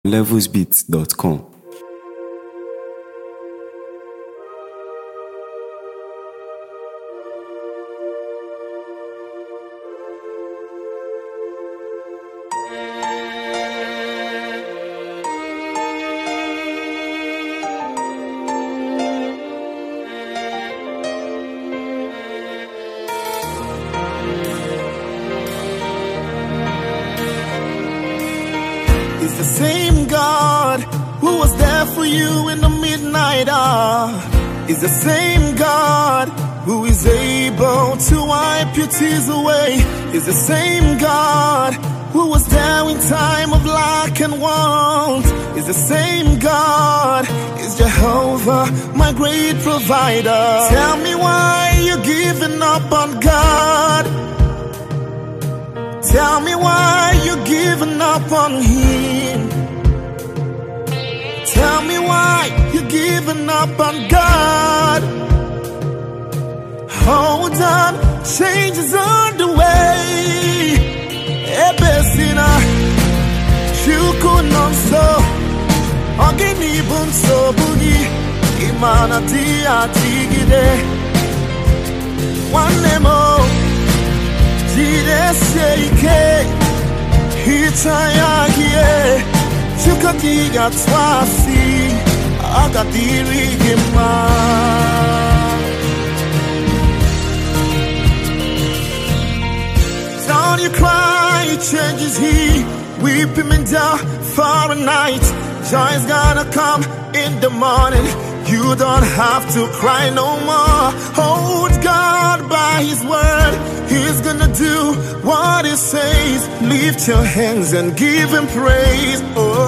levelsbeats.com. It's the same God who was there for you in the midnight hour. It's the same God who is able to wipe your tears away. It's the same God who was there in time of lack and want. It's the same God. It's Jehovah, my great provider. Tell me why you're giving up on God. Tell me why you're giving up on Him. Tell me why you're giving up on God. Hold on, change is on the way. Ebesina, Shukunonso, Ogini Bunso Bugi, Imana Tia Tigide, one nemo. Jideseike Hitayagie Chukatiga Twasi Agadiri Gima. Don't you cry, it changes He. Weep Him in down for a night. Joy's gonna come in the morning. You don't have to cry no more. Hold God by His word. He's gonna do what He says. Lift your hands and give Him praise.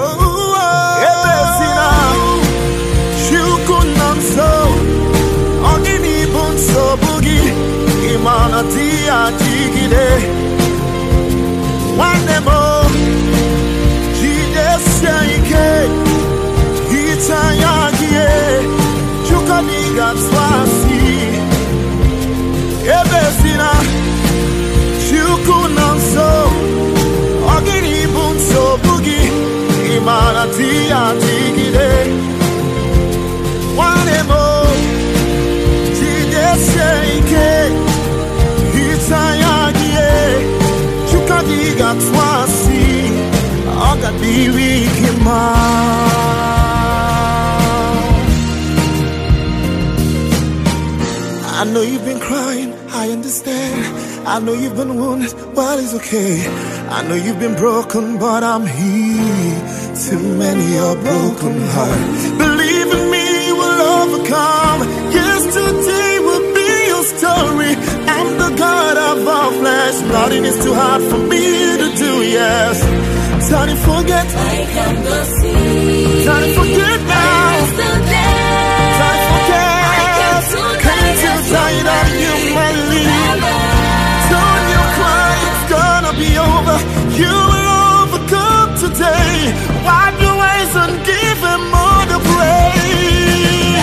Tia tigide, wanemo, jideseike, hitayagie, chukadiga twasi, agadiri kima. I know you've been crying, I understand. I know you've been wounded, but it's okay. I know you've been broken, but I'm here to mend your broken heart. Believe in me, you will overcome. Yesterday will be your story. I'm the God of all flesh. Nothing is too hard for me to do, yes. Don't you forget, I can go see. Don't you forget now. Don't you forget, can't you tell that you might leave? Don't you cry, it's gonna be over. You will overcome today. Wipe your eyes and give Him all the praise.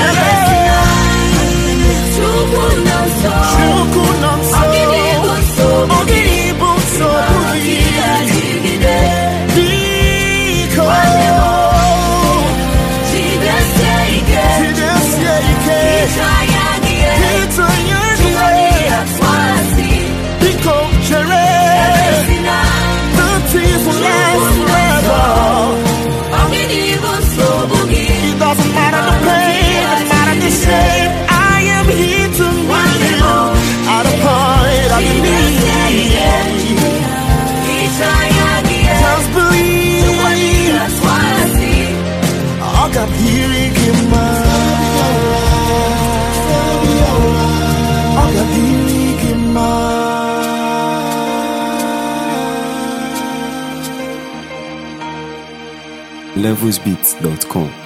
It doesn't matter the pain, it doesn't matter the shame. I am here to meet you at a point I believe. Just believe. I got hearing in my. I got hearing in my. levelsbeats.com.